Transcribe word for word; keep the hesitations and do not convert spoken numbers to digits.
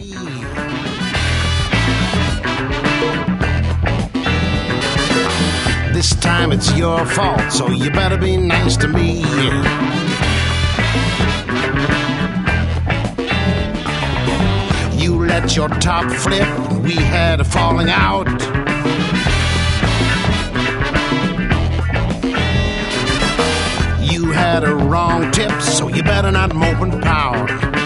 me. This time it's your fault, so you better be nice to me. You let your top flip, we had a falling out. You had a wrong tip, so you better not mope and pout.